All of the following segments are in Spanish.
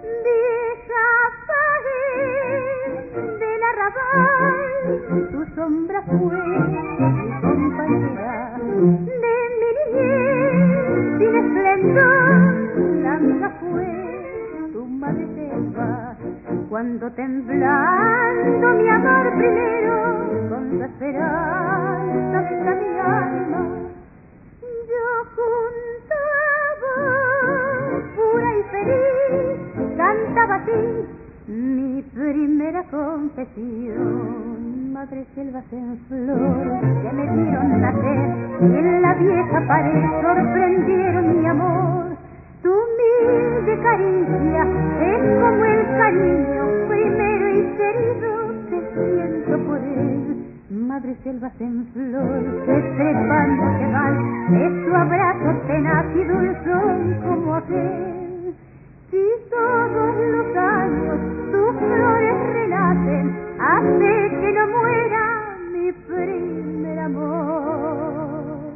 vieja pared del arrabal, tu sombra fue mi compañera de mi niñez sin esplendor, la amiga fue tu madre selva, cuando temblando mi amor primero, con la esperanza de mi alma, yo junto a vos, pura y feliz, cantaba así mi primera confesión. Madre selvas en flor que me dieron nacer, en la vieja pared sorprendieron mi amor. Tu humilde caricia es como el cariño primero y querido que siento por él. Madre selvas en flor que trepando se van, es tu abrazo tenaz y dulzón como aquel. Si todos los años tus flores renacen, hace que no muera mi primer amor.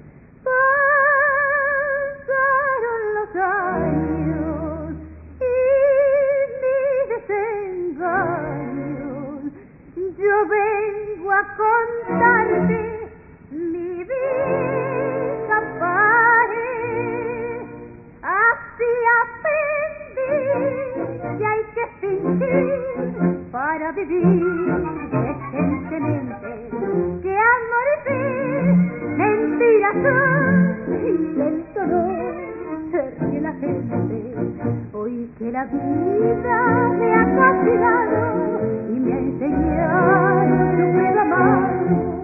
Pasaron los años y mi desengaños, yo vengo a contarte mi vida pared. Así aprendí que hay que fingir para vivir decentemente, que amor es mentiras son y lento no se ríe la gente. Hoy que la vida me ha castigado y me ha enseñado un juego amargo,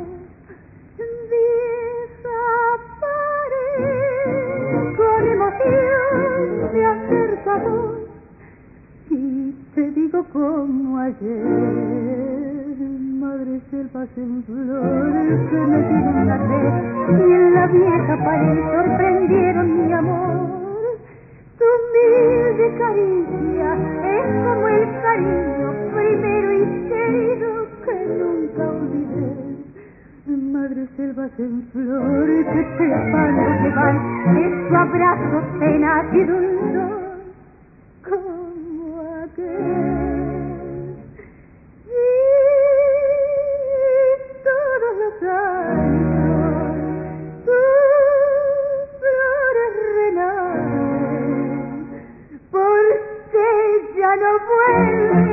con emoción me acerco a vos y te digo como ayer. Madre selvas en flor que me dieron nacer y en la vieja pared sorprendieron mi amor. Tu humilde caricia es como el cariño primero y querido que nunca olvidé. Madre selvas en flor que trepando se van, es tu abrazo tenaz y dulzón como aquel. Y todos los años tus flores renacen, porque ya no vuelven